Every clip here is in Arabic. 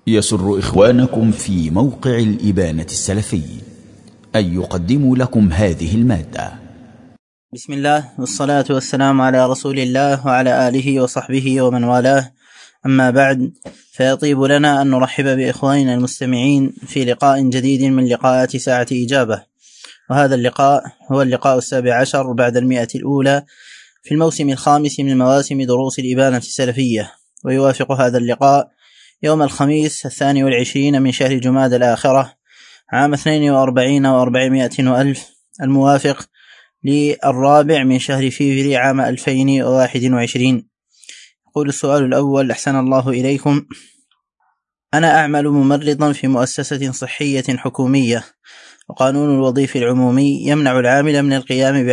يسر إخوانكم في موقع الإبانة السلفي أن يقدموا لكم هذه المادة. بسم الله والصلاة والسلام على رسول الله وعلى آله وصحبه ومن والاه، أما بعد، فيطيب لنا أن نرحب بإخواننا المستمعين في لقاء جديد من لقاءات ساعة إجابة. وهذا اللقاء هو اللقاء 17 بعد 100 الأولى في الموسم الخامس من مواسم دروس الإبانة السلفية، ويوافق هذا اللقاء يوم الخميس 22 من شهر جمادى الآخرة عام 42 و400 وألف، الموافق للرابع من شهر فيفري عام 2021. يقول السؤال الأول: أحسن الله إليكم، أنا أعمل ممرضا في مؤسسة صحية حكومية، وقانون الوظيف العمومي يمنع العامل من القيام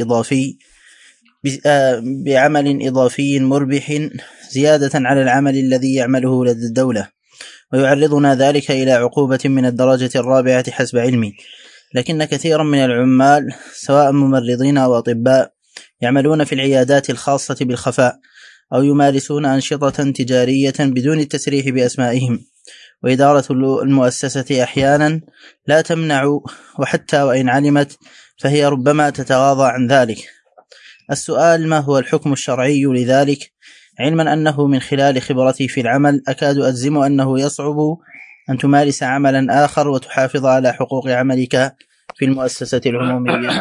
بعمل إضافي مربح زيادة على العمل الذي يعمله لدى الدولة، ويعرضنا ذلك إلى عقوبة من الدرجة الرابعة حسب علمي. لكن كثيرا من العمال سواء ممرضين أو أطباء يعملون في العيادات الخاصة بالخفاء، أو يمارسون أنشطة تجارية بدون التسريح بأسمائهم، وإدارة المؤسسة أحيانا لا تمنع، وحتى وإن علمت فهي ربما تتغاضى عن ذلك. السؤال: ما هو الحكم الشرعي لذلك، علما أنه من خلال خبرتي في العمل أكاد أجزم أنه يصعب أن تمارس عملا آخر وتحافظ على حقوق عملك في المؤسسة العمومية؟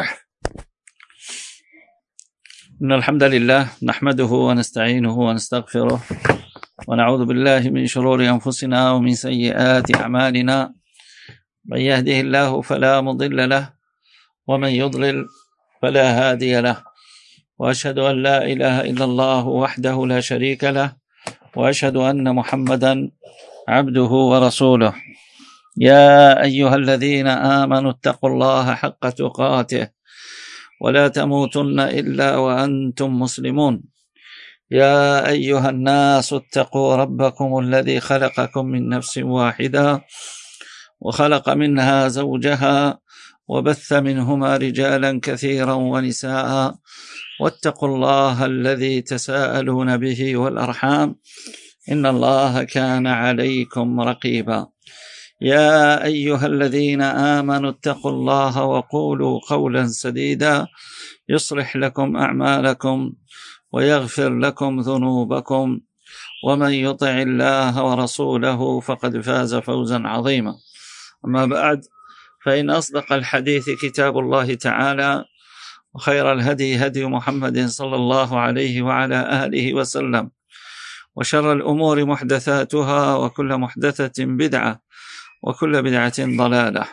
إن الحمد لله نحمده ونستعينه ونستغفره، ونعوذ بالله من شرور أنفسنا ومن سيئات أعمالنا، من يهده الله فلا مضل له، ومن يضلل فلا هادي له، وأشهد أن لا إله إلا الله وحده لا شريك له، وأشهد أن محمدا عبده ورسوله. يا أيها الذين آمنوا اتقوا الله حق تقاته ولا تموتن إلا وأنتم مسلمون. يا أيها الناس اتقوا ربكم الذي خلقكم من نفس واحدة، وخلق منها زوجها، وبث منهما رجالا كثيرا ونساء، واتقوا الله الذي تساءلون به والأرحام، إن الله كان عليكم رقيبا. يا أيها الذين آمنوا اتقوا الله وقولوا قولا سديدا يصلح لكم أعمالكم ويغفر لكم ذنوبكم، ومن يطع الله ورسوله فقد فاز فوزا عظيما. أما بعد، فإن أصدق الحديث كتاب الله تعالى، وخير الهدي هدي محمد صلى الله عليه وعلى آله وسلم، وشر الأمور محدثاتها، وكل محدثة بدعة، وكل بدعة ضلالة.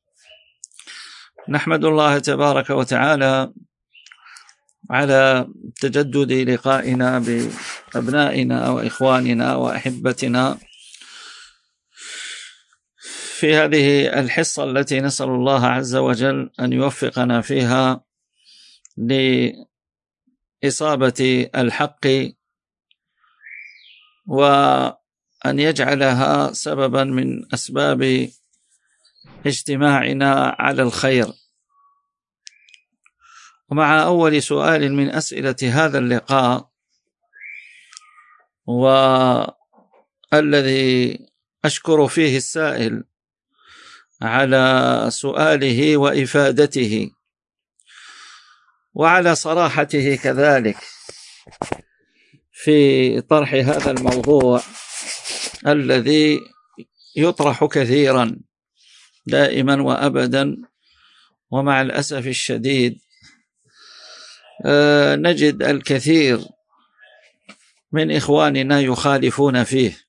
نحمد الله تبارك وتعالى على تجدد لقائنا بأبنائنا وإخواننا وأحبتنا في هذه الحصة التي نسأل الله عز وجل أن يوفقنا فيها لإصابة الحق، وأن يجعلها سببا من أسباب اجتماعنا على الخير. ومع أول سؤال من أسئلة هذا اللقاء، والذي أشكر فيه السائل على سؤاله وإفادته وعلى صراحته كذلك في طرح هذا الموضوع الذي يطرح كثيرا دائما وأبدا، ومع الأسف الشديد نجد الكثير من إخواننا يخالفون فيه.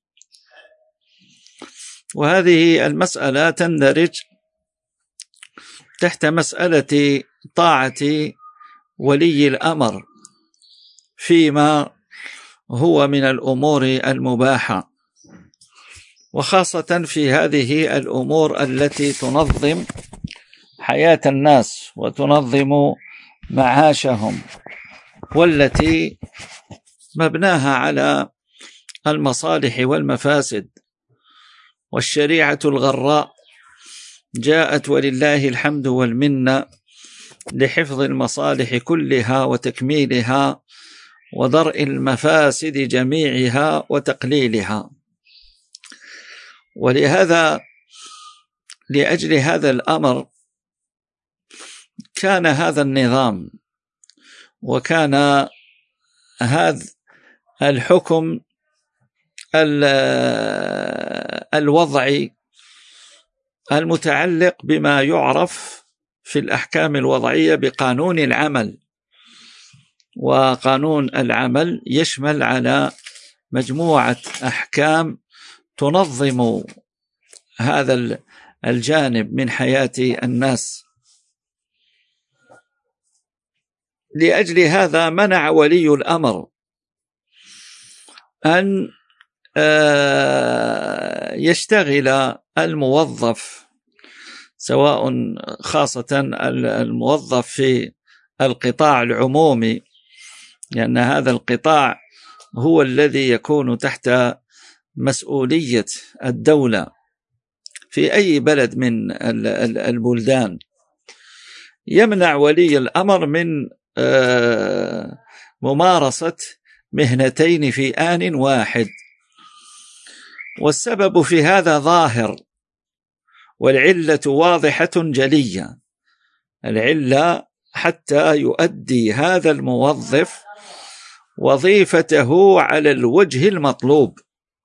وهذه المسألة تندرج تحت مسألة طاعة ولي الأمر فيما هو من الأمور المباحة، وخاصة في هذه الأمور التي تنظم حياة الناس وتنظم معاشهم، والتي مبناها على المصالح والمفاسد. والشريعة الغراء جاءت ولله الحمد والمنة لحفظ المصالح كلها وتكميلها ودرء المفاسد جميعها وتقليلها. ولهذا لأجل هذا الأمر كان هذا النظام وكان هذا الحكم الوضعي المتعلق بما يعرف في الأحكام الوضعية بقانون العمل. وقانون العمل يشمل على مجموعة أحكام تنظم هذا الجانب من حياة الناس. لأجل هذا منع ولي الأمر أن يشتغل الموظف، سواء خاصة الموظف في القطاع العمومي، لأن هذا القطاع هو الذي يكون تحت مسؤولية الدولة في أي بلد من البلدان. يمنع ولي الأمر من ممارسة مهنتين في آن واحد، والسبب في هذا ظاهر، والعلة واضحة جلية. العلة حتى يؤدي هذا الموظف وظيفته على الوجه المطلوب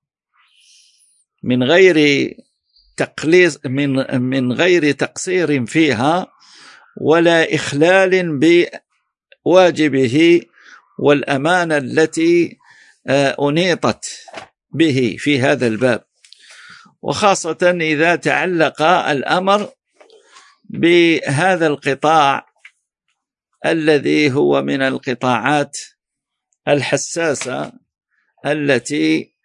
من غير تقصير فيها ولا إخلال بواجبه والأمانة التي أنيطت به في هذا الباب، وخاصة إذا تعلق الأمر بهذا القطاع الذي هو من القطاعات الحساسة التي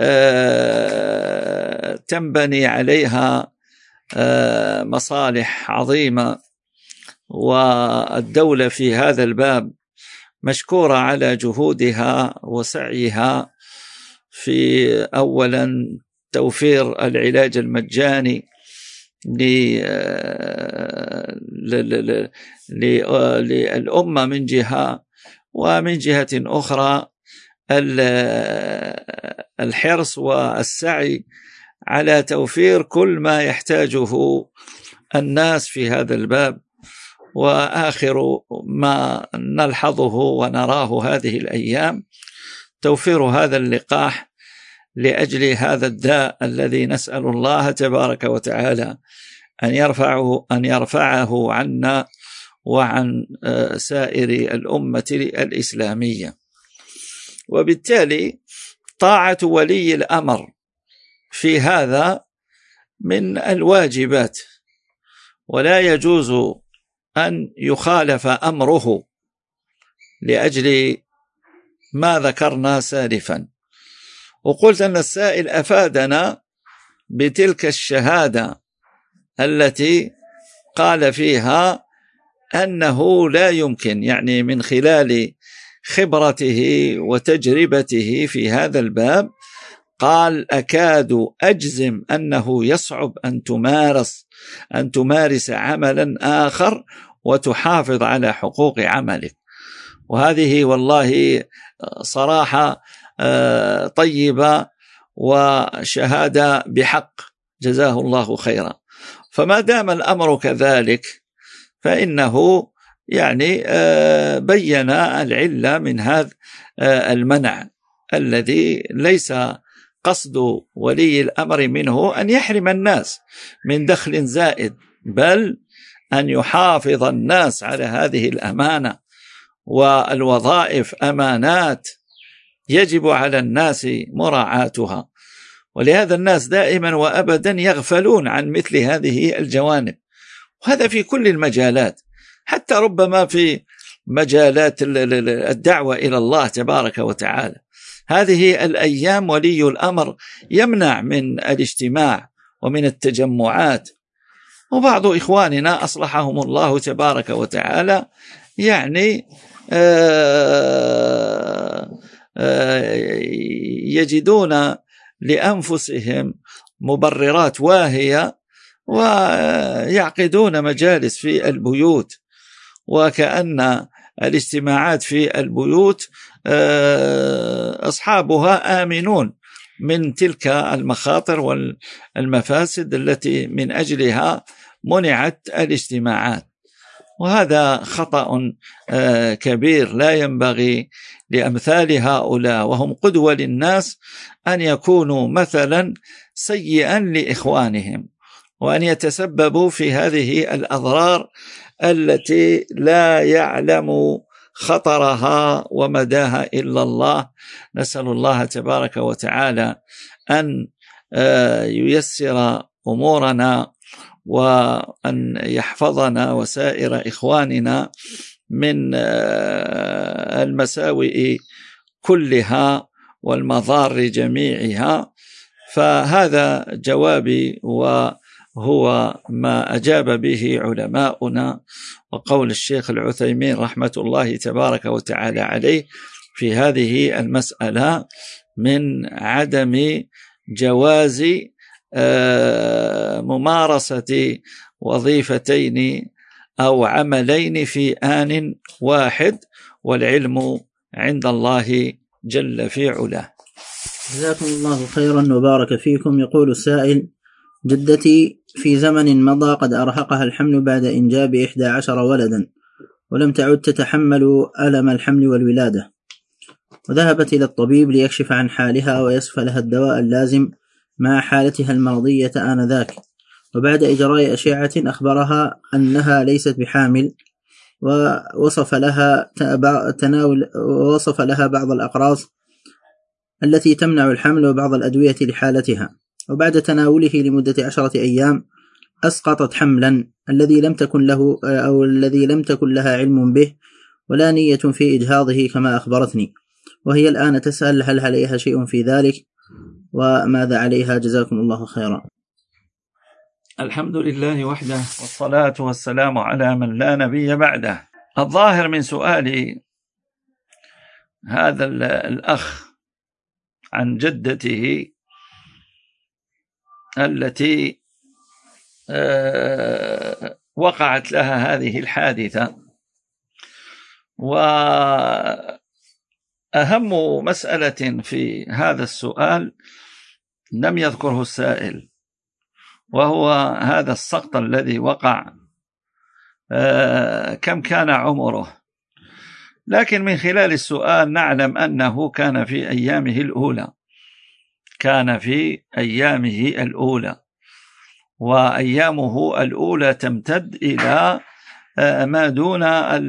تنبني عليها مصالح عظيمة. والدولة في هذا الباب مشكورة على جهودها وسعيها في أولا توفير العلاج المجاني للأمة من جهة، ومن جهة أخرى الحرص والسعي على توفير كل ما يحتاجه الناس في هذا الباب. وآخر ما نلحظه ونراه هذه الأيام توفير هذا اللقاح لأجل هذا الداء الذي نسأل الله تبارك وتعالى أن يرفعه عنا وعن سائر الأمة الإسلامية. وبالتالي طاعة ولي الأمر في هذا من الواجبات، ولا يجوز أن يخالف أمره لأجل ما ذكرنا سالفا. وقلت أن السائل أفادنا بتلك الشهادة التي قال فيها أنه لا يمكن، يعني من خلال خبرته وتجربته في هذا الباب، قال أكاد أجزم أنه يصعب أن تمارس عملا آخر وتحافظ على حقوق عملك. وهذه والله صراحة طيبة وشهادة بحق، جزاه الله خيرا. فما دام الأمر كذلك فإنه يعني بين العلة من هذا المنع الذي ليس قصد ولي الأمر منه أن يحرم الناس من دخل زائد، بل أن يحافظ الناس على هذه الأمانة. والوظائف أمانات يجب على الناس مراعاتها، ولهذا الناس دائما وأبدا يغفلون عن مثل هذه الجوانب. وهذا في كل المجالات، حتى ربما في مجالات الدعوة إلى الله تبارك وتعالى. هذه الأيام ولي الأمر يمنع من الاجتماع ومن التجمعات. وبعض إخواننا أصلحهم الله تبارك وتعالى يعني يجدون لأنفسهم مبررات واهية ويعقدون مجالس في البيوت، وكأن الاجتماعات في البيوت أصحابها آمنون من تلك المخاطر والمفاسد التي من أجلها منعت الاجتماعات. وهذا خطأ كبير لا ينبغي لأمثال هؤلاء وهم قدوة للناس أن يكونوا مثلا سيئا لإخوانهم، وأن يتسببوا في هذه الأضرار التي لا يعلم خطرها ومداها إلا الله. نسأل الله تبارك وتعالى أن ييسر أمورنا وأن يحفظنا وسائر إخواننا من المساوئ كلها والمضار جميعها. فهذا جوابي وهو ما أجاب به علماؤنا، وقول الشيخ العثيمين رحمة الله تبارك وتعالى عليه في هذه المسألة من عدم جواز ممارسة وظيفتين أو عملين في آن واحد، والعلم عند الله جل في علاه. جزاكم الله خيرا وبارك فيكم. يقول السائل: جدتي في زمن مضى قد أرهقها الحمل بعد إنجاب 11 ولدا، ولم تعد تتحمل ألم الحمل والولادة، وذهبت إلى الطبيب ليكشف عن حالها ويصف لها الدواء اللازم مع حالتها المرضية آنذاك، وبعد إجراء أشعة أخبرها أنها ليست بحامل، ووصف لها بعض الأقراص التي تمنع الحمل وبعض الأدوية لحالتها، وبعد تناوله لمدة 10 أيام أسقطت حملا الذي لم تكن لها علم به ولا نية في إجهاضه كما أخبرتني، وهي الآن تسأل هل عليها شيء في ذلك وماذا عليها؟ جزاكم الله خيرا. الحمد لله وحده، والصلاة والسلام على من لا نبي بعده. الظاهر من سؤال هذا الأخ عن جدته التي وقعت لها هذه الحادثة، وأهم مسألة في هذا السؤال لم يذكره السائل، وهو هذا السقط الذي وقع كم كان عمره. لكن من خلال السؤال نعلم أنه كان في أيامه الأولى، وأيامه الأولى تمتد إلى ما دون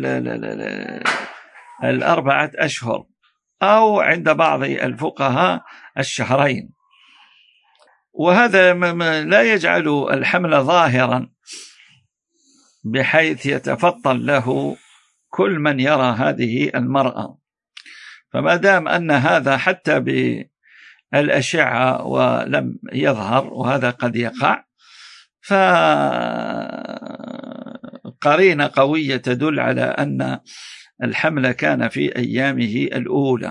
4 أشهر، أو عند بعض الفقهاء 2 شهرين، وهذا لا يجعل الحمل ظاهرا بحيث يتفطن له كل من يرى هذه المرأة. فما دام أن هذا حتى بالأشعة ولم يظهر، وهذا قد يقع، فقرينة قوية تدل على أن الحمل كان في أيامه الأولى.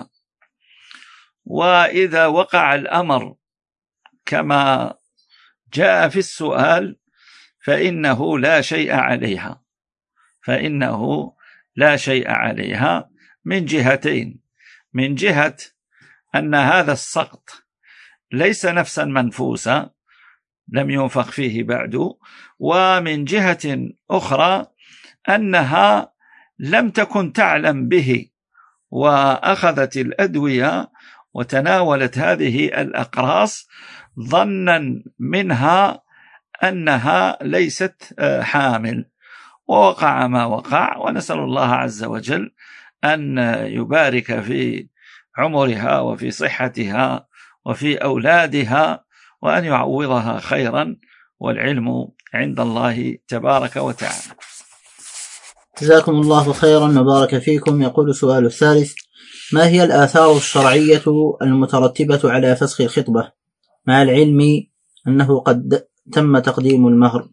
وإذا وقع الأمر كما جاء في السؤال فإنه لا شيء عليها من جهتين: من جهة أن هذا السقط ليس نفسا منفوسة لم ينفخ فيه بعد، ومن جهة أخرى أنها لم تكن تعلم به وأخذت الأدوية وتناولت هذه الأقراص ظنا منها أنها ليست حامل، ووقع ما وقع. ونسأل الله عز وجل أن يبارك في عمرها وفي صحتها وفي أولادها، وأن يعوضها خيرا، والعلم عند الله تبارك وتعالى. جزاكم الله خيرا وبارك فيكم. يقول السؤال الثالث: ما هي الآثار الشرعية المترتبة على فسخ الخطبة مع العلم أنه قد تم تقديم المهر؟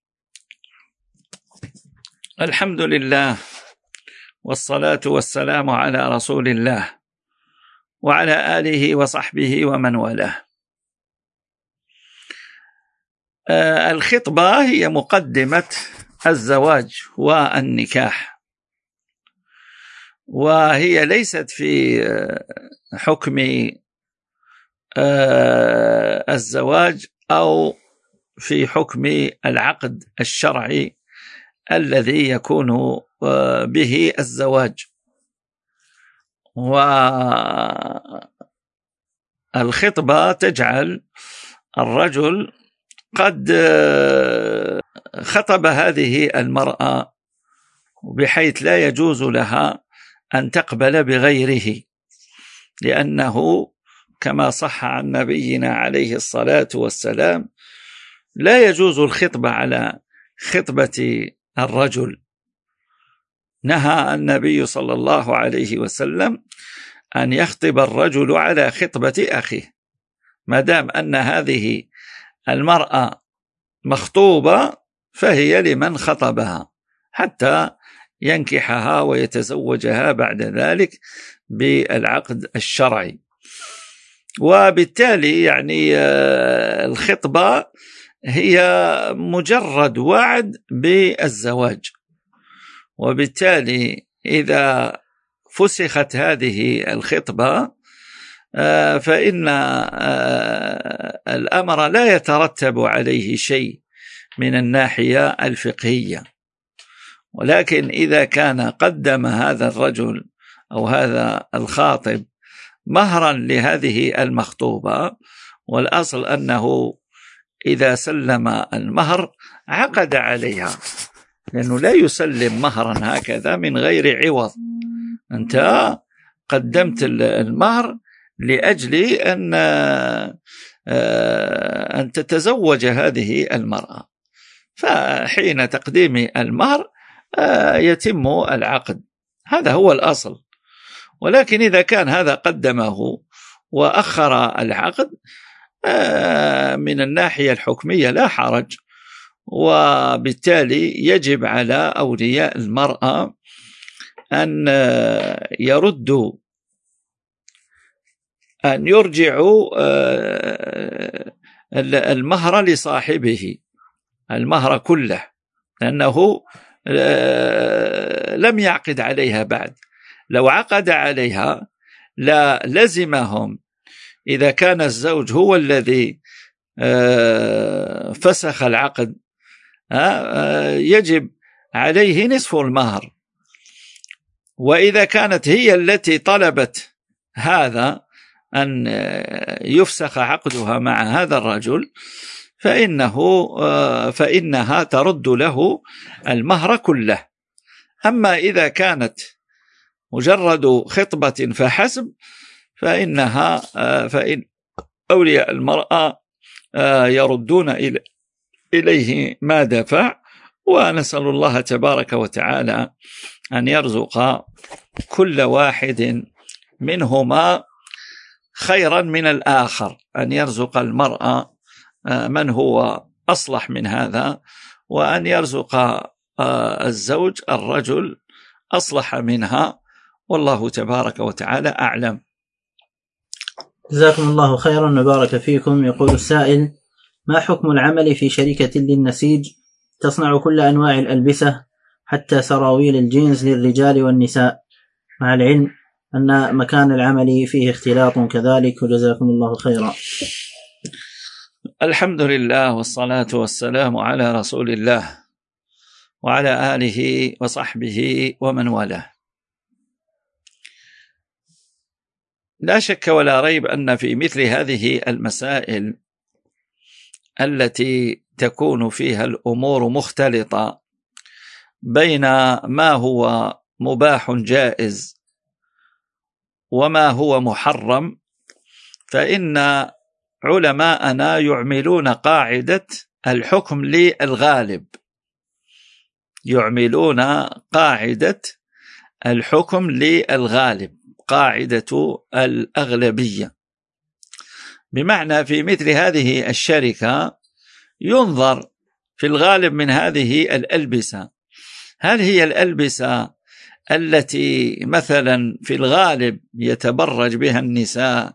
الحمد لله، والصلاة والسلام على رسول الله وعلى آله وصحبه ومن والاه. الخطبة هي مقدمة الزواج والنكاح، وهي ليست في حكم الزواج أو في حكم العقد الشرعي الذي يكون به الزواج. والخطبة تجعل الرجل قد خطب هذه المرأة بحيث لا يجوز لها أن تقبل بغيره، لأنه كما صح عن نبينا عليه الصلاة والسلام لا يجوز الخطبة على خطبة الرجل. نهى النبي صلى الله عليه وسلم أن يخطب الرجل على خطبة أخيه، ما دام أن هذه المرأة مخطوبة فهي لمن خطبها حتى ينكحها ويتزوجها بعد ذلك بالعقد الشرعي. وبالتالي يعني الخطبة هي مجرد وعد بالزواج، وبالتالي إذا فسخت هذه الخطبة فإن الأمر لا يترتب عليه شيء من الناحية الفقهية. ولكن إذا كان قدم هذا الرجل أو هذا الخاطب مهرا لهذه المخطوبة، والأصل أنه إذا سلم المهر عقد عليها، لأنه لا يسلم مهرا هكذا من غير عوض. أنت قدمت المهر لأجل أن تتزوج هذه المرأة، فحين تقديم المهر يتم العقد، هذا هو الأصل. ولكن إذا كان هذا قدمه وأخر العقد من الناحية الحكمية لا حرج، وبالتالي يجب على أولياء المرأة أن يرجعوا المهر لصاحبه، المهر كله، لأنه لم يعقد عليها بعد. لو عقد عليها لا لزمهم، إذا كان الزوج هو الذي فسخ العقد يجب عليه نصف المهر، وإذا كانت هي التي طلبت هذا أن يفسخ عقدها مع هذا الرجل فإنها ترد له المهر كله. أما إذا كانت مجرد خطبة فحسب فإن أولياء المرأة يردون إليه ما دفع. ونسأل الله تبارك وتعالى أن يرزق كل واحد منهما خيرا من الآخر، أن يرزق المرأة من هو أصلح من هذا، وأن يرزق الزوج الرجل أصلح منها، والله تبارك وتعالى أعلم. جزاكم الله خيرا وبارك فيكم. يقول السائل: ما حكم العمل في شركة للنسيج تصنع كل أنواع الألبسة حتى سراويل الجينز للرجال والنساء، مع العلم أن مكان العمل فيه اختلاط كذلك، وجزاكم الله خيرا. الحمد لله والصلاة والسلام على رسول الله وعلى آله وصحبه ومن والاه. لا شك ولا ريب أن في مثل هذه المسائل التي تكون فيها الأمور مختلطة بين ما هو مباح جائز وما هو محرم، فإن علماءنا يعملون قاعدة الحكم للغالب، يعملون قاعدة الحكم للغالب، قاعدة الأغلبية. بمعنى في مثل هذه الشركة ينظر في الغالب من هذه الألبسة، هل هي الألبسة التي مثلا في الغالب يتبرج بها النساء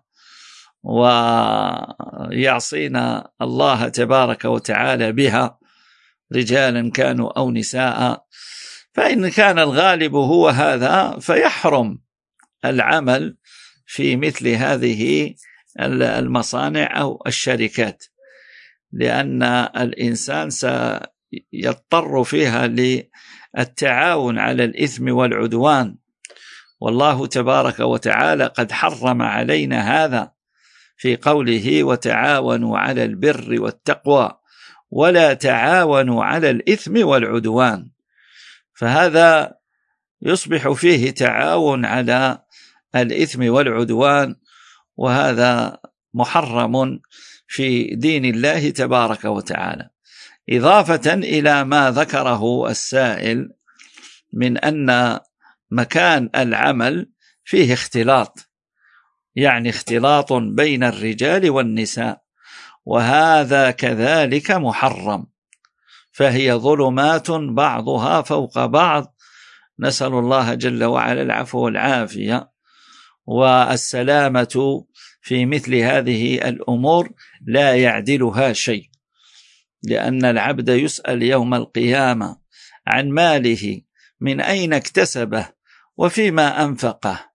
ويعصين الله تبارك وتعالى بها، رجالا كانوا أو نساء، فإن كان الغالب هو هذا فيحرم العمل في مثل هذه المصانع أو الشركات، لأن الإنسان سيضطر فيها للتعاون على الإثم والعدوان، والله تبارك وتعالى قد حرم علينا هذا في قوله: وتعاونوا على البر والتقوى ولا تعاونوا على الإثم والعدوان. فهذا يصبح فيه تعاون على الإثم والعدوان، وهذا محرم في دين الله تبارك وتعالى. إضافة إلى ما ذكره السائل من أن مكان العمل فيه اختلاط، يعني اختلاط بين الرجال والنساء، وهذا كذلك محرم، فهي ظلمات بعضها فوق بعض، نسأل الله جل وعلا العفو والعافية والسلامة في مثل هذه الأمور لا يعدلها شيء، لأن العبد يسأل يوم القيامة عن ماله من أين اكتسبه وفيما أنفقه.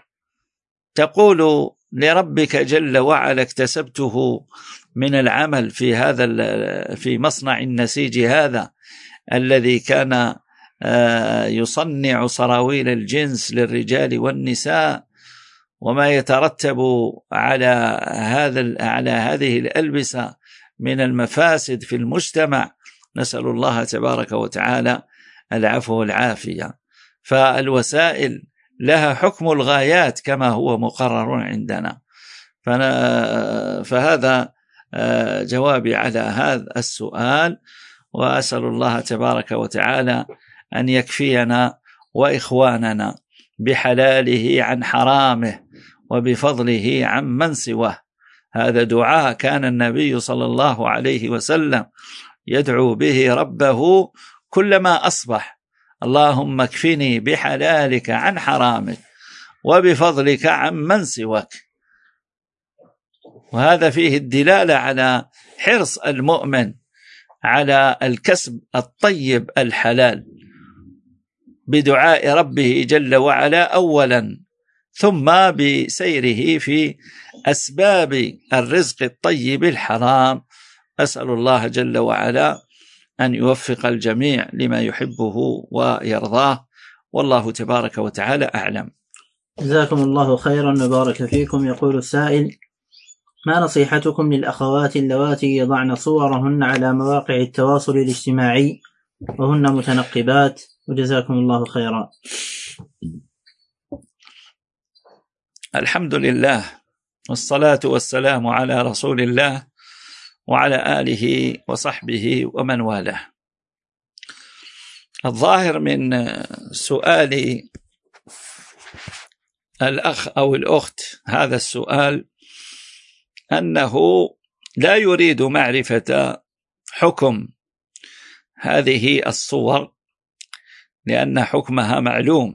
تقول لربك جل وعلا: اكتسبته من العمل في مصنع النسيج هذا الذي كان يصنع سراويل الجنس للرجال والنساء، وما يترتب على هذه الألبسة من المفاسد في المجتمع، نسأل الله تبارك وتعالى العفو والعافية. فالوسائل لها حكم الغايات كما هو مقرر عندنا. فهذا جوابي على هذا السؤال، وأسأل الله تبارك وتعالى أن يكفينا وإخواننا بحلاله عن حرامه وبفضله عن من سواه. هذا دعاء كان النبي صلى الله عليه وسلم يدعو به ربه كلما أصبح: اللهم اكفني بحلالك عن حرامك وبفضلك عن من سواك. وهذا فيه الدلالة على حرص المؤمن على الكسب الطيب الحلال بدعاء ربه جل وعلا أولا، ثم بسيره في أسباب الرزق الطيب الحرام. أسأل الله جل وعلا أن يوفق الجميع لما يحبه ويرضاه، والله تبارك وتعالى أعلم. جزاكم الله خيرا وبارك فيكم. يقول السائل: ما نصيحتكم للأخوات اللواتي يضعن صورهن على مواقع التواصل الاجتماعي وهن متنقبات؟ وجزاكم الله خيرا. الحمد لله والصلاة والسلام على رسول الله وعلى آله وصحبه ومن والاه. الظاهر من سؤال الأخ أو الأخت هذا السؤال أنه لا يريد معرفة حكم هذه الصور، لأن حكمها معلوم،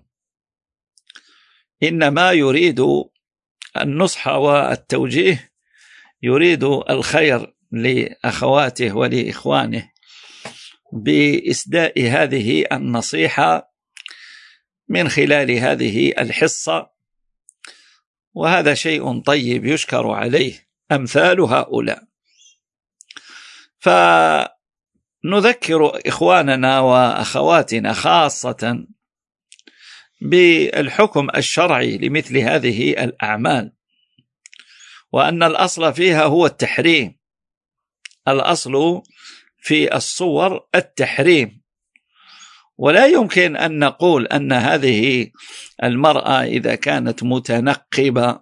إنما يريد النصح والتوجيه، يريد الخير لأخواته ولإخوانه بإسداء هذه النصيحة من خلال هذه الحصة، وهذا شيء طيب يشكر عليه أمثال هؤلاء. فنذكر إخواننا وأخواتنا خاصة بالحكم الشرعي لمثل هذه الأعمال، وأن الأصل فيها هو التحريم. الأصل في الصور التحريم، ولا يمكن أن نقول أن هذه المرأة إذا كانت متنقبة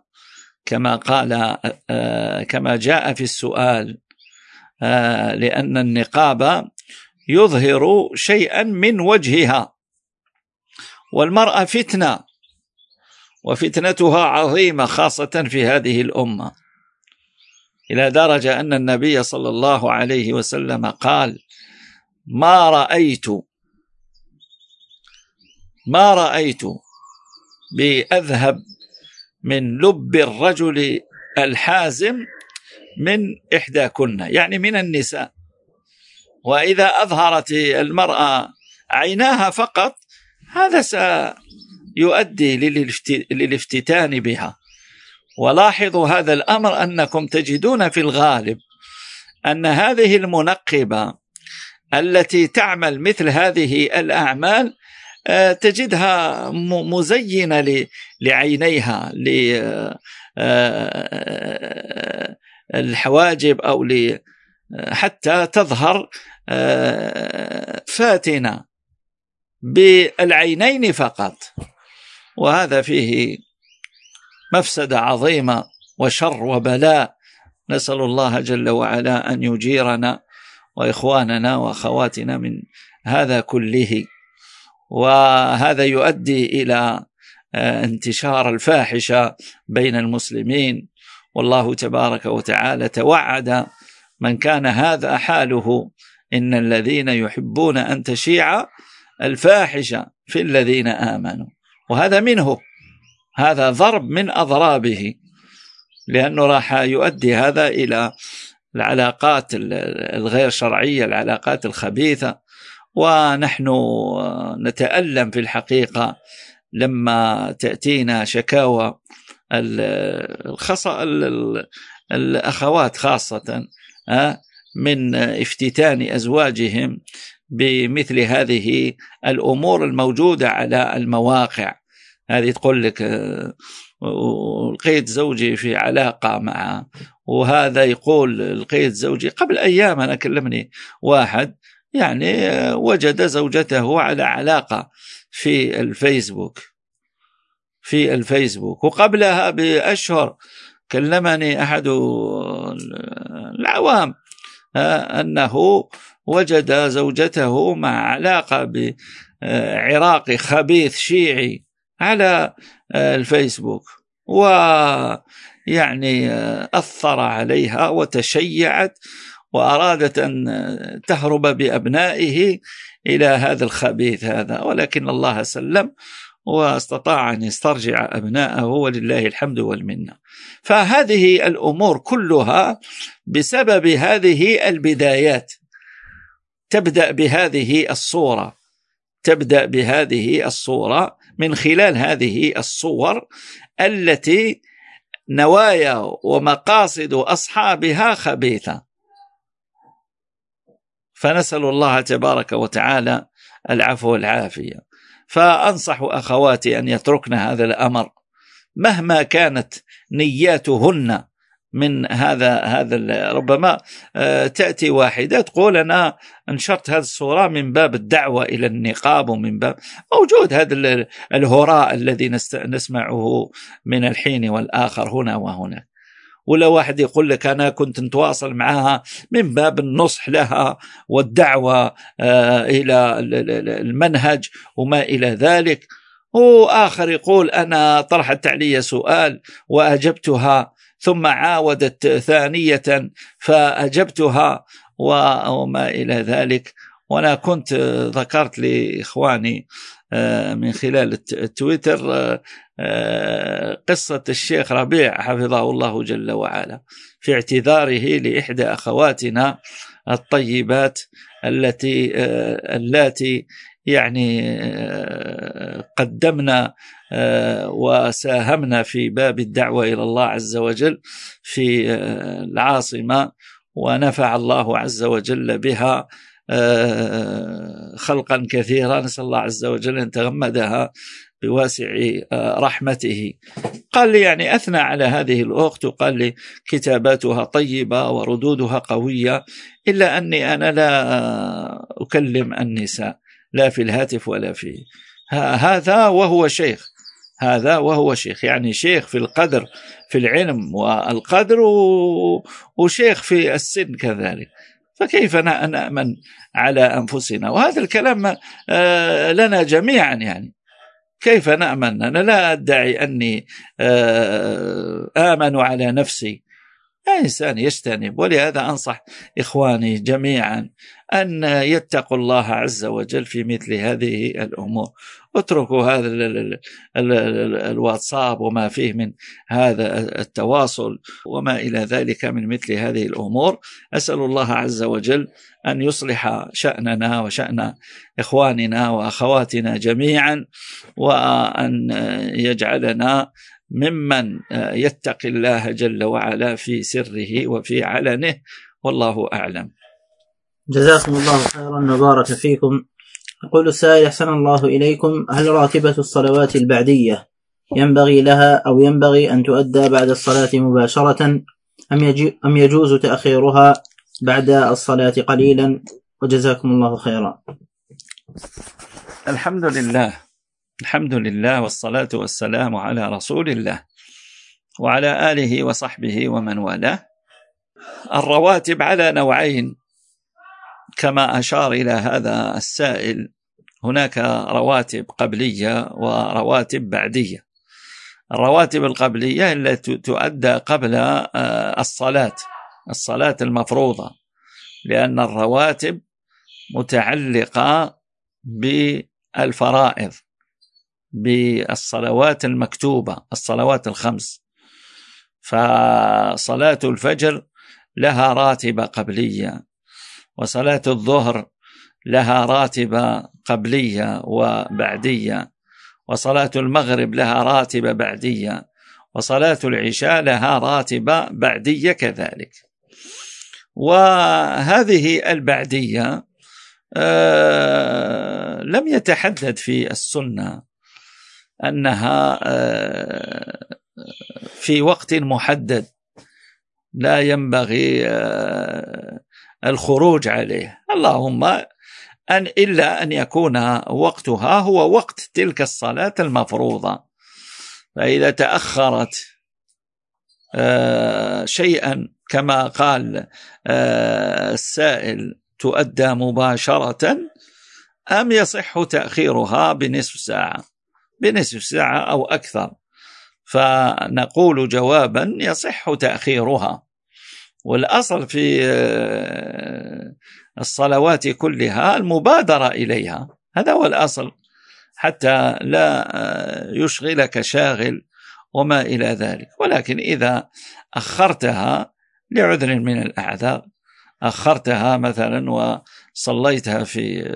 كما جاء في السؤال، لأن النقاب يظهر شيئا من وجهها، والمرأة فتنة، وفتنتها عظيمة خاصة في هذه الأمة، إلى درجة أن النبي صلى الله عليه وسلم قال: ما رأيت بأذهب من لب الرجل الحازم من إحداكن، يعني من النساء. وإذا أظهرت المرأة عيناها فقط، هذا سيؤدي للافتتان بها، ولاحظوا هذا الأمر أنكم تجدون في الغالب أن هذه المنقبة التي تعمل مثل هذه الأعمال تجدها مزينة لعينيها، للحواجب، أو حتى تظهر فاتنة بالعينين فقط، وهذا فيه مفسدة عظيمة وشر وبلاء. نسأل الله جل وعلا أن يجيرنا وإخواننا وأخواتنا من هذا كله. وهذا يؤدي إلى انتشار الفاحشة بين المسلمين، والله تبارك وتعالى توعد من كان هذا حاله: إن الذين يحبون أن تشيع الفاحشة في الذين آمنوا. وهذا منه، هذا ضرب من أضرابه، لأنه راح يؤدي هذا إلى العلاقات الغير شرعية، العلاقات الخبيثة. ونحن نتألم في الحقيقة لما تأتينا شكاوى الأخوات خاصة من افتتان أزواجهم بمثل هذه الأمور الموجودة على المواقع. هذه تقول لك لقيت زوجي في علاقة معه، وهذا يقول لقيت زوجي. قبل أيام أنا كلمني واحد يعني وجد زوجته على علاقة في الفيسبوك، وقبلها بأشهر كلمني أحد العوام أنه وجد زوجته مع علاقة بعراقي خبيث شيعي على الفيسبوك، ويعني أثر عليها وتشيعت وأرادت أن تهرب بأبنائه إلى هذا الخبيث هذا، ولكن الله سلم واستطاع أن يسترجع أبنائه، ولله الحمد والمنة. فهذه الأمور كلها بسبب هذه البدايات، تبدأ بهذه الصورة من خلال هذه الصور التي نوايا ومقاصد أصحابها خبيثة. فنسأل الله تبارك وتعالى العفو والعافية. فأنصح أخواتي أن يتركن هذا الأمر مهما كانت نياتهن من هذا. ربما تأتي واحدة تقول أنا انشرت هذه الصورة من باب الدعوة إلى النقاب، ومن باب موجود هذا الهراء الذي نسمعه من الحين والآخر هنا وهنا. ولا واحد يقول لك أنا كنت نتواصل معها من باب النصح لها والدعوة إلى المنهج وما إلى ذلك، وآخر يقول أنا طرحت علي سؤال وأجبتها، ثم عاودت ثانية فأجبتها وما إلى ذلك. وأنا كنت ذكرت لإخواني من خلال التويتر قصة الشيخ ربيع حفظه الله جل وعلا في اعتذاره لإحدى أخواتنا الطيبات التي يعني قدمنا وساهمنا في باب الدعوة إلى الله عز وجل في العاصمة، ونفع الله عز وجل بها خلقا كثيرا. نسأل الله عز وجل أن تغمدها بواسع رحمته. قال لي يعني أثنى على هذه الأخت، وقال لي كتاباتها طيبة وردودها قوية، إلا أني أنا لا أكلم النساء لا في الهاتف ولا في هذا وهو شيخ، يعني شيخ في القدر في العلم والقدر، وشيخ في السن كذلك. فكيف نأمن على أنفسنا؟ وهذا الكلام لنا جميعا، يعني كيف نأمن؟ أنا لا أدعي أني آمن على نفسي، إنسان يجتنب. ولهذا أنصح إخواني جميعا أن يتقوا الله عز وجل في مثل هذه الأمور. اتركوا هذا الواتساب وما فيه من هذا التواصل وما إلى ذلك من مثل هذه الأمور. أسأل الله عز وجل أن يصلح شأننا وشأن إخواننا وأخواتنا جميعا، وأن يجعلنا ممن يتقي الله جل وعلا في سره وفي علنه، والله أعلم. جزاكم الله خيرا وبارك فيكم. يقول السائل: أحسن الله إليكم، هل راتبة الصلوات البعدية ينبغي لها أو ينبغي أن تؤدى بعد الصلاة مباشرة أم يجوز تأخيرها بعد الصلاة قليلا؟ وجزاكم الله خيرا. الحمد لله والصلاة والسلام على رسول الله وعلى آله وصحبه ومن والاه. الرواتب على نوعين كما أشار إلى هذا السائل، هناك رواتب قبلية ورواتب بعدية. الرواتب القبلية التي تؤدى قبل الصلاة المفروضة، لأن الرواتب متعلقة بالفرائض، بالصلوات المكتوبة، الصلوات الخمس. فصلاة الفجر لها راتبة قبلية، وصلاة الظهر لها راتبة قبلية وبعدية، وصلاة المغرب لها راتبة بعدية، وصلاة العشاء لها راتبة بعدية كذلك. وهذه البعدية لم يتحدد في السنة أنها في وقت محدد لا ينبغي الخروج عليه، اللهم إلا أن يكون وقتها هو وقت تلك الصلاة المفروضة. فإذا تأخرت شيئا كما قال السائل تؤدى مباشرة، أم يصح تأخيرها بنصف ساعة أو أكثر؟ فنقول جوابا: يصح تأخيرها. والأصل في الصلوات كلها المبادرة إليها، هذا هو الأصل، حتى لا يشغلك شاغل وما إلى ذلك. ولكن إذا أخرتها لعذر من الأعذار، أخرتها مثلا وصليتها في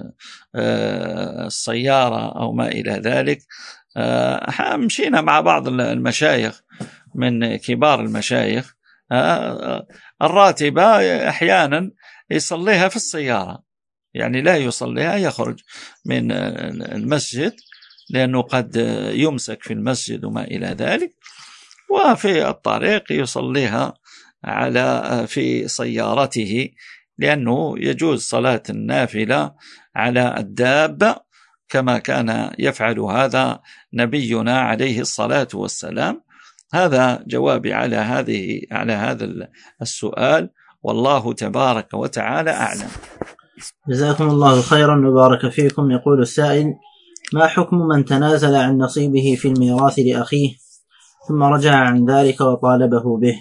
السيارة أو ما إلى ذلك، مشينا مع بعض المشايخ من كبار المشايخ، الراتبة أحيانا يصليها في السيارة، يعني لا يصليها يخرج من المسجد لأنه قد يمسك في المسجد وما إلى ذلك، وفي الطريق يصليها في سيارته، لأنه يجوز صلاة النافلة على الدابة كما كان يفعل هذا نبينا عليه الصلاة والسلام. هذا جوابي على هذا السؤال، والله تبارك وتعالى أعلم. جزاكم الله خيرا وبارك فيكم. يقول السائل: ما حكم من تنازل عن نصيبه في الميراث لأخيه ثم رجع عن ذلك وطالبه به؟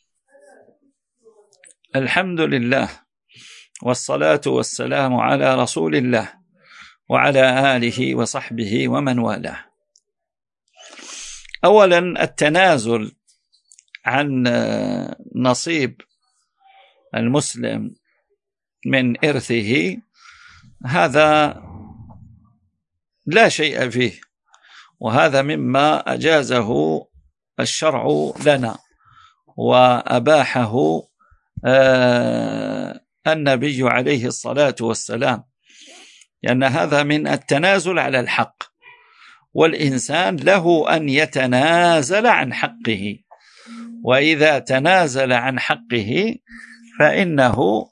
الحمد لله والصلاة والسلام على رسول الله وعلى آله وصحبه ومن والاه. أولا، التنازل عن نصيب المسلم من إرثه هذا لا شيء فيه، وهذا مما أجازه الشرع لنا وأباحه النبي عليه الصلاة والسلام، لأن هذا من التنازل على الحق، والإنسان له أن يتنازل عن حقه، وإذا تنازل عن حقه فإنه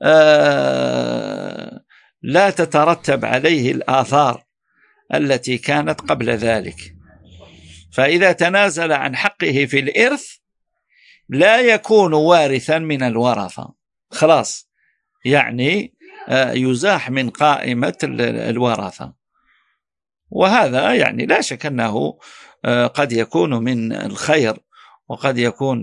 لا تترتب عليه الآثار التي كانت قبل ذلك. فإذا تنازل عن حقه في الإرث لا يكون وارثا من الورثة، خلاص، يعني يزاح من قائمة الورثة. وهذا يعني لا شك أنه قد يكون من الخير، وقد يكون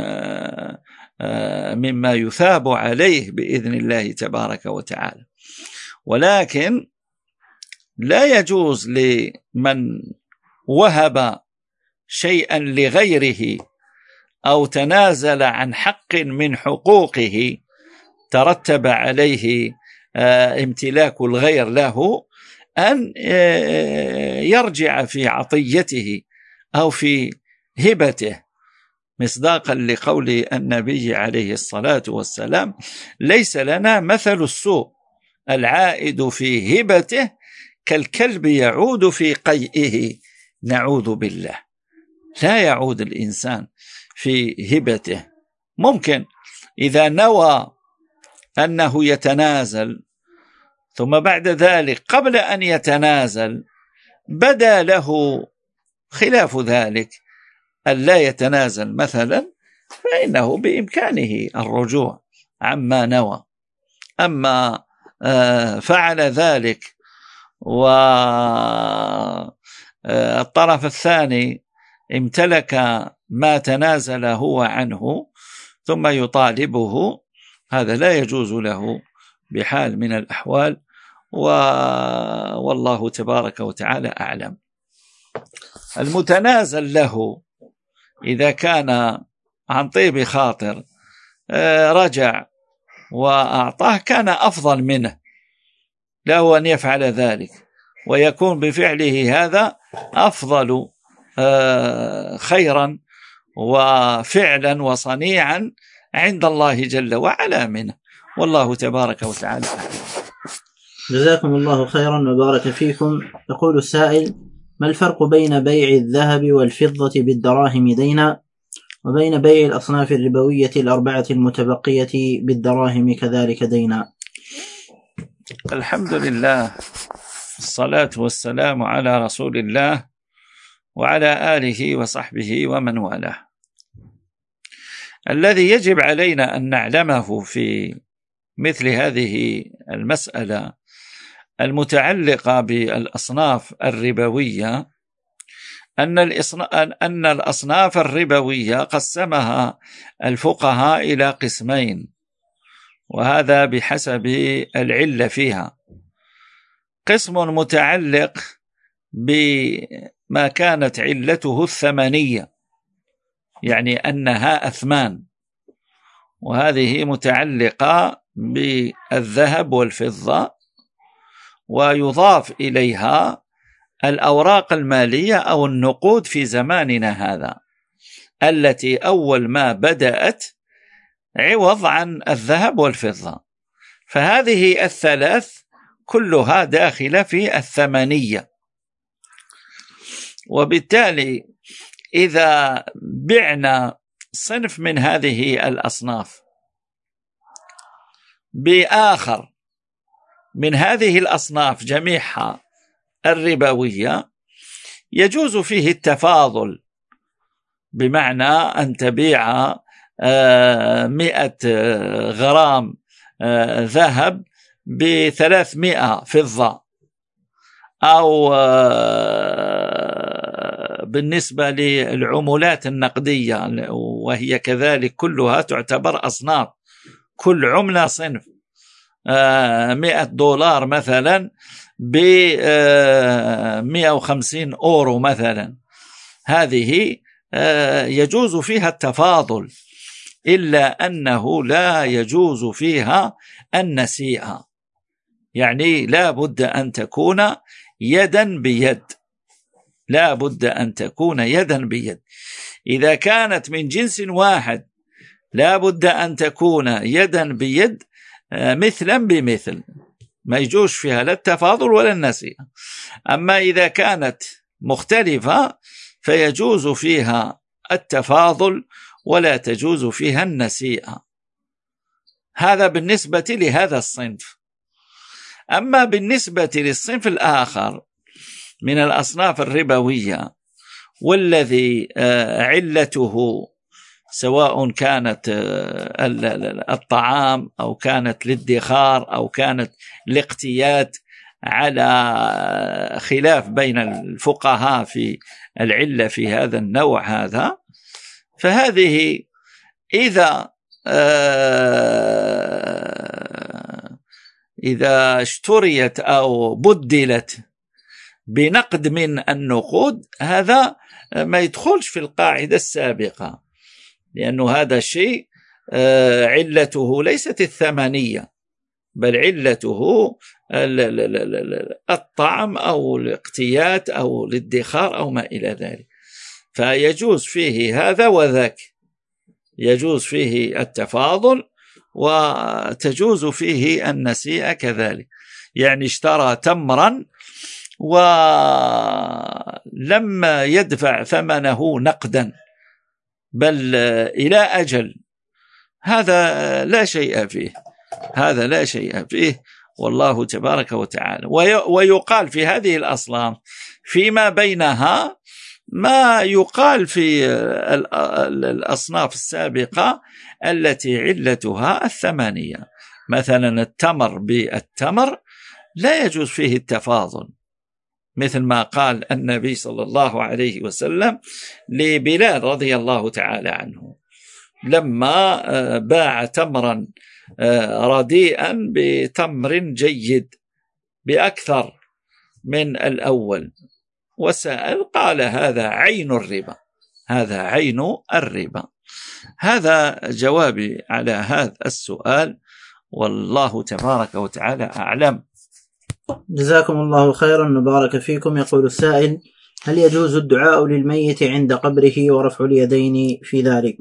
مما يثاب عليه بإذن الله تبارك وتعالى. ولكن لا يجوز لمن وهب شيئا لغيره أو تنازل عن حق من حقوقه ترتب عليه امتلاك الغير له أن يرجع في عطيته أو في هبته، مصداقا لقول النبي عليه الصلاة والسلام: ليس لنا مثل السوء، العائد في هبته كالكلب يعود في قيئه، نعوذ بالله. لا يعود الإنسان في هبته. ممكن إذا نوى أنه يتنازل، ثم بعد ذلك قبل أن يتنازل بدا له خلاف ذلك أن لا يتنازل مثلا، فإنه بإمكانه الرجوع عما نوى. أما فعل ذلك والطرف الثاني امتلك ما تنازل هو عنه ثم يطالبه، هذا لا يجوز له بحال من الأحوال، والله تبارك وتعالى أعلم. المتنازل له إذا كان عن طيب خاطر رجع وأعطاه كان أفضل منه، له أن يفعل ذلك ويكون بفعله هذا أفضل خيرا وفعلا وصنيعا عند الله جل وعلا منه، والله تبارك وتعالى أعلم. جزاكم الله خيرا وبارك فيكم. يقول السائل: ما الفرق بين بيع الذهب والفضة بالدراهم دينا وبين بيع الأصناف الربوية الأربعة المتبقية بالدراهم كذلك دينا؟ الحمد لله، الصلاة والسلام على رسول الله وعلى آله وصحبه ومن والاه. الذي يجب علينا أن نعلمه في مثل هذه المسألة المتعلقة بالأصناف الربوية أن الأصناف الربوية قسمها الفقهاء إلى قسمين، وهذا بحسب العلة فيها. قسم متعلق بما كانت علته الثمنية، يعني أنها أثمان، وهذه متعلقة بالذهب والفضة، ويضاف إليها الأوراق المالية أو النقود في زماننا هذا، التي أول ما بدأت عوض عن الذهب والفضة. فهذه الثلاث كلها داخلة في الثمنية. وبالتالي إذا بعنا صنف من هذه الأصناف بآخر من هذه الأصناف جميعها الربوية، يجوز فيه التفاضل، بمعنى أن تبيع 100 غرام ذهب ب300 فضة، أو بالنسبة للعملات النقدية وهي كذلك كلها تعتبر أصناف، كل عملة صنف. 100 دولار مثلا ب150 أورو مثلا، هذه يجوز فيها التفاضل، إلا أنه لا يجوز فيها النسيئة، يعني لا بد أن تكون يدا بيد، لا بد أن تكون يدا بيد. إذا كانت من جنس واحد لا بد أن تكون يدا بيد مثلا بمثل، ما يجوز فيها لا التفاضل ولا النسيئة. أما إذا كانت مختلفة فيجوز فيها التفاضل ولا تجوز فيها النسيئة. هذا بالنسبة لهذا الصنف. أما بالنسبة للصنف الآخر من الأصناف الربوية، والذي علته سواء كانت الطعام أو كانت الادخار أو كانت الاقتيات، على خلاف بين الفقهاء في العلة في هذا النوع هذا، فهذه إذا اشتريت أو بدلت بنقد من النقود، هذا ما يدخلش في القاعدة السابقة، لأنه هذا الشيء علته ليست الثمنية، بل علته الطعم أو الاقتيات أو الادخار أو ما إلى ذلك. فيجوز فيه هذا وذاك، يجوز فيه التفاضل وتجوز فيه النسيئة كذلك. يعني اشترى تمرا ولم يدفع ثمنه نقدا بل إلى أجل، هذا لا شيء فيه، هذا لا شيء فيه، والله تبارك وتعالى. ويقال في هذه الأصناف فيما بينها ما يقال في الأصناف السابقة التي علتها الثمانية. مثلا التمر بالتمر لا يجوز فيه التفاضل، مثل ما قال النبي صلى الله عليه وسلم لبلال رضي الله تعالى عنه لما باع تمرا رديئا بتمر جيد بأكثر من الأول، وسأل قال هذا عين الربا، هذا عين الربا. هذا جوابي على هذا السؤال، والله تبارك وتعالى أعلم. جزاكم الله خيرا وبارك فيكم. يقول السائل: هل يجوز الدعاء للميت عند قبره ورفع اليدين في ذلك؟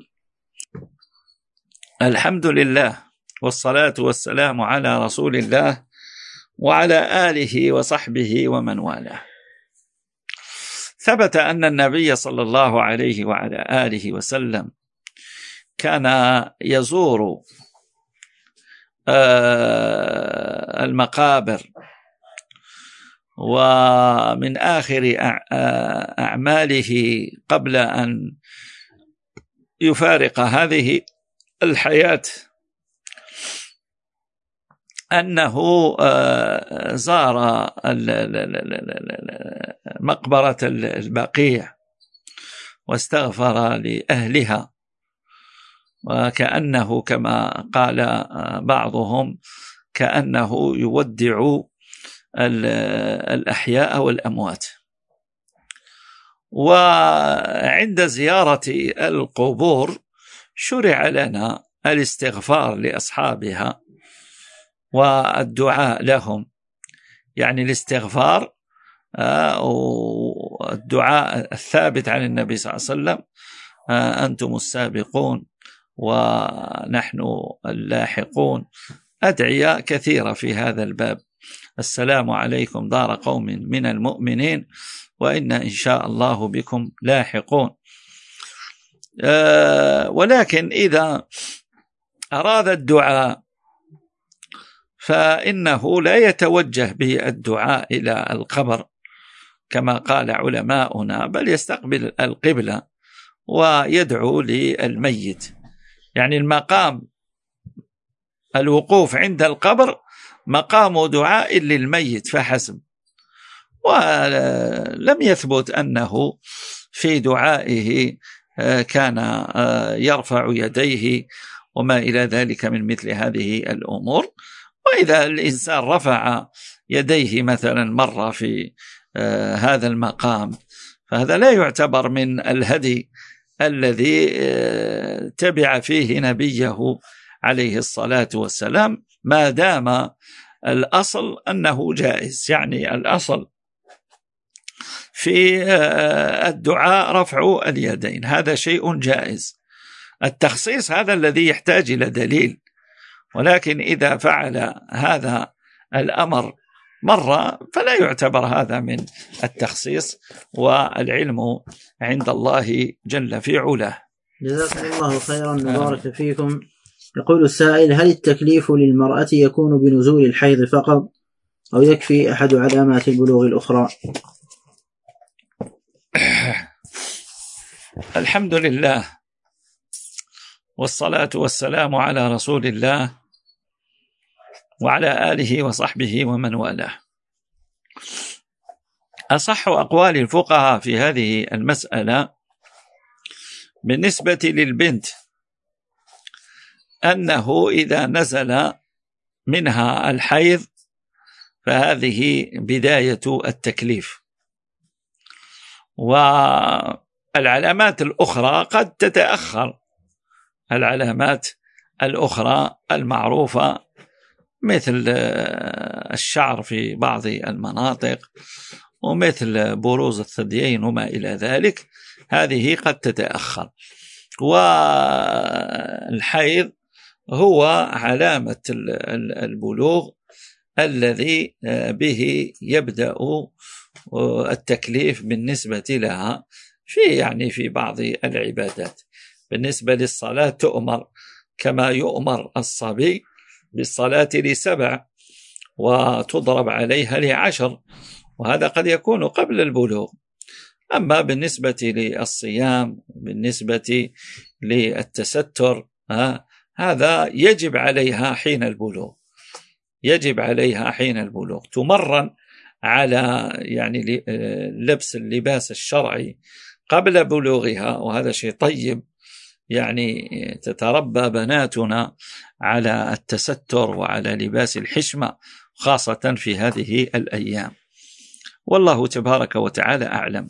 الحمد لله والصلاة والسلام على رسول الله وعلى آله وصحبه ومن والاه. ثبت أن النبي صلى الله عليه وعلى آله وسلم كان يزور المقابر، ومن آخر أعماله قبل أن يفارق هذه الحياة أنه زار مقبرة البقيع واستغفر لأهلها، وكأنه كما قال بعضهم كأنه يودع الأحياء والأموات. وعند زيارة القبور شرع لنا الاستغفار لأصحابها والدعاء لهم، يعني الاستغفار والدعاء الثابت عن النبي صلى الله عليه وسلم: أنتم السابقون ونحن اللاحقون. أدعية كثيرة في هذا الباب: السلام عليكم دار قوم من المؤمنين وإنا إن شاء الله بكم لاحقون. ولكن إذا أراد الدعاء فإنه لا يتوجه بالدعاء إلى القبر كما قال علماؤنا، بل يستقبل القبلة ويدعو للميت. يعني المقام الوقوف عند القبر مقام دعاء للميت فحسب، ولم يثبت أنه في دعائه كان يرفع يديه وما إلى ذلك من مثل هذه الأمور. وإذا الإنسان رفع يديه مثلا مرة في هذا المقام فهذا لا يعتبر من الهدي الذي تبع فيه نبيه عليه الصلاة والسلام، ما دام الأصل أنه جائز. يعني الأصل في الدعاء رفع اليدين، هذا شيء جائز. التخصيص هذا الذي يحتاج إلى دليل، ولكن إذا فعل هذا الأمر مرة فلا يعتبر هذا من التخصيص، والعلم عند الله جل في علاه. جزاكم الله خيرا وبارك فيكم. يقول السائل: هل التكليف للمرأة يكون بنزول الحيض فقط أو يكفي أحد علامات البلوغ الأخرى؟ الحمد لله والصلاة والسلام على رسول الله وعلى آله وصحبه ومن والاه. أصح أقوال الفقهاء في هذه المسألة بالنسبة للبنت أنه إذا نزل منها الحيض فهذه بداية التكليف، والعلامات الأخرى قد تتأخر. العلامات الأخرى المعروفة مثل الشعر في بعض المناطق ومثل بروز الثديين وما إلى ذلك، هذه قد تتأخر. والحيض هو علامة البلوغ الذي به يبدأ التكليف بالنسبة لها في بعض العبادات. بالنسبة للصلاة تؤمر كما يؤمر الصبي بالصلاة ل7 وتضرب عليها ل10، وهذا قد يكون قبل البلوغ. أما بالنسبة للصيام، بالنسبة للتستر، هذا يجب عليها حين البلوغ، يجب عليها حين البلوغ، تمرن على لبس اللباس الشرعي قبل بلوغها، وهذا شيء طيب. تتربى بناتنا على التستر وعلى لباس الحشمة خاصة في هذه الأيام، والله تبارك وتعالى أعلم.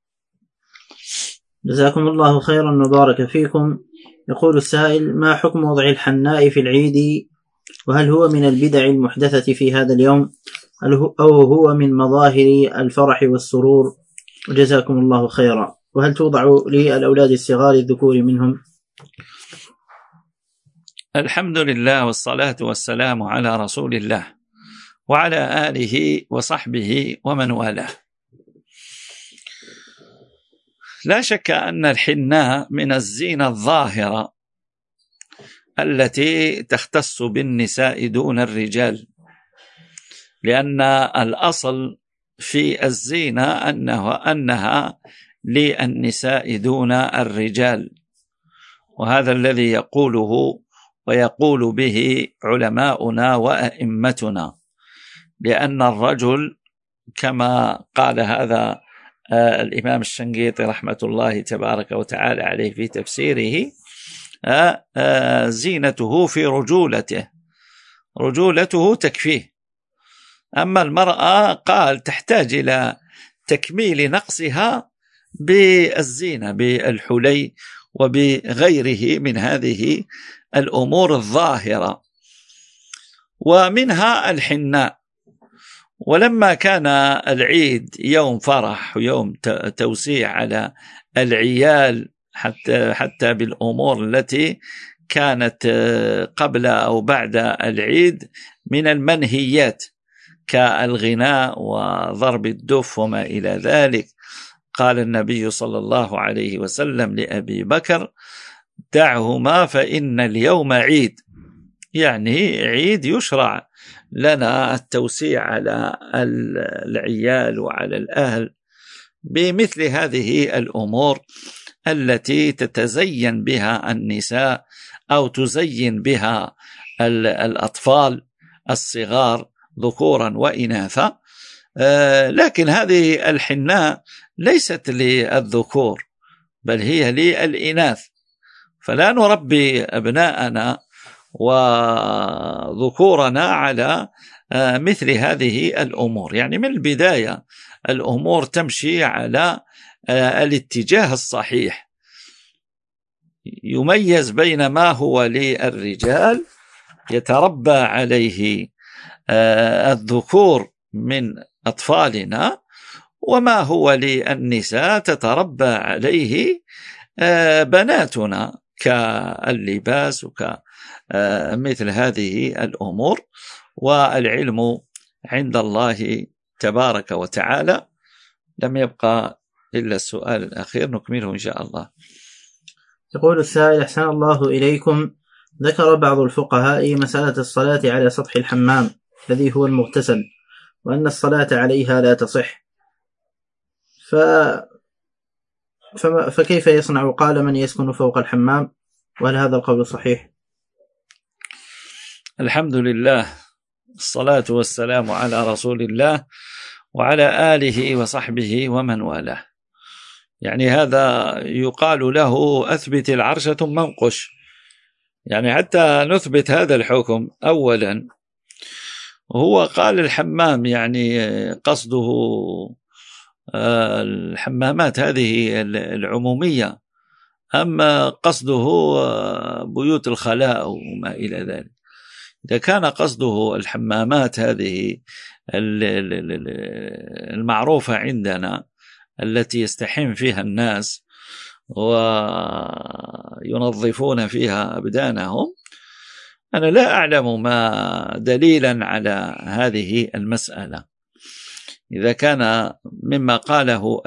جزاكم الله خيرا وبارك فيكم. يقول السائل: ما حكم وضع الحناء في العيد؟ وهل هو من البدع المحدثة في هذا اليوم أو هو من مظاهر الفرح والسرور؟ وجزاكم الله خيرا. وهل توضع للأولاد الصغار الذكور منهم؟ الحمد لله والصلاة والسلام على رسول الله وعلى آله وصحبه ومن والاه. لا شك أن الحناء من الزينة الظاهرة التي تختص بالنساء دون الرجال، لأن الأصل في الزينة أنها للنساء دون الرجال، وهذا الذي يقوله ويقول به علماؤنا وأئمتنا، لأن الرجل كما قال هذا الإمام الشنقيطي رحمة الله تبارك وتعالى عليه في تفسيره: زينته في رجولته، رجولته تكفيه. أما المرأة قال تحتاج إلى تكميل نقصها بالزينة، بالحلي وبغيره من هذه الأمور الظاهرة، ومنها الحناء. ولما كان العيد يوم فرح ويوم توسيع على العيال حتى بالأمور التي كانت قبل أو بعد العيد من المنهيات كالغناء وضرب الدف وما إلى ذلك، قال النبي صلى الله عليه وسلم لأبي بكر: دعهما فإن اليوم عيد، يعني عيد يشرع لنا التوسيع على العيال وعلى الأهل بمثل هذه الأمور التي تتزين بها النساء أو تزين بها الأطفال الصغار ذكورا وإناثا. لكن هذه الحناء ليست للذكور بل هي للإناث، فلا نربي أبناءنا وذكورنا على مثل هذه الأمور. يعني من البداية الأمور تمشي على الاتجاه الصحيح، يميز بين ما هو للرجال يتربى عليه الذكور من أطفالنا، وما هو للنساء تتربى عليه بناتنا كاللباس وكمثل هذه الأمور. والعلم عند الله تبارك وتعالى. لم يبقى إلا السؤال الأخير نكمله إن شاء الله. يقول السائل: أحسن الله إليكم، ذكر بعض الفقهاء مسألة الصلاة على سطح الحمام الذي هو المغتسل، وأن الصلاة عليها لا تصح، فكيف يصنع؟ قال: من يسكن فوق الحمام؟ وهل هذا القول صحيح؟ الحمد لله، الصلاة والسلام على رسول الله وعلى آله وصحبه ومن والاه. يعني هذا يقال له أثبت العرش ثم انقش، يعني حتى نثبت هذا الحكم أولا. وهو قال الحمام، يعني قصده الحمامات هذه العمومية، أما قصده بيوت الخلاء وما إلى ذلك. إذا كان قصده الحمامات هذه المعروفة عندنا التي يستحم فيها الناس وينظفون فيها أبدانهم. أنا لا أعلم ما دليلا على هذه المسألة. إذا كان مما قاله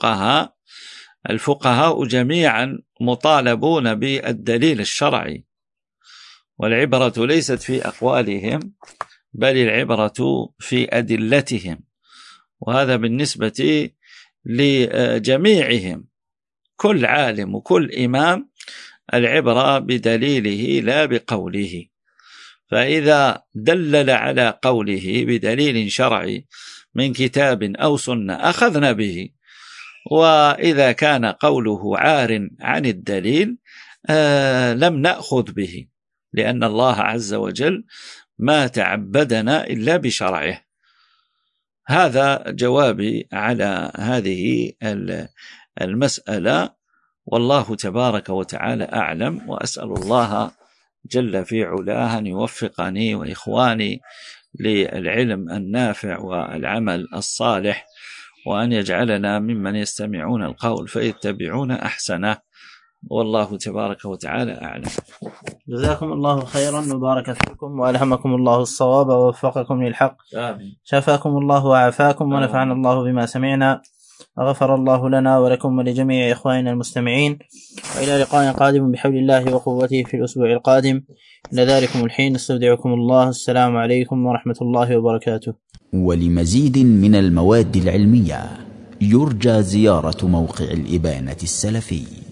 الفقهاء جميعا مطالبون بالدليل الشرعي، والعبرة ليست في أقوالهم بل العبرة في أدلتهم، وهذا بالنسبة لجميعهم، كل عالم وكل إمام العبرة بدليله لا بقوله. فإذا دلل على قوله بدليل شرعي من كتاب أو سنة أخذنا به، وإذا كان قوله عار عن الدليل لم نأخذ به، لأن الله عز وجل ما تعبدنا إلا بشرعه. هذا جوابي على هذه المسألة، والله تبارك وتعالى أعلم، وأسأل الله جل في علاه أن يوفقني وإخواني للعلم النافع والعمل الصالح، وأن يجعلنا ممن يستمعون القول فيتبعون أحسنه، والله تبارك وتعالى أعلم. جزاكم الله خيرا وبارك فيكم وألهمكم الله الصواب ووفقكم للحق. آمين. شفاكم الله وعافاكم ونفعنا الله بما سمعنا، وغفر الله لنا ولكم ولجميع إخواننا المستمعين، وإلى لقاء قادم بحول الله وقوته في الأسبوع القادم. إلى ذلكم الحين استودعكم الله. السلام عليكم ورحمة الله وبركاته. ولمزيد من المواد العلمية يرجى زيارة موقع الإبانة السلفي.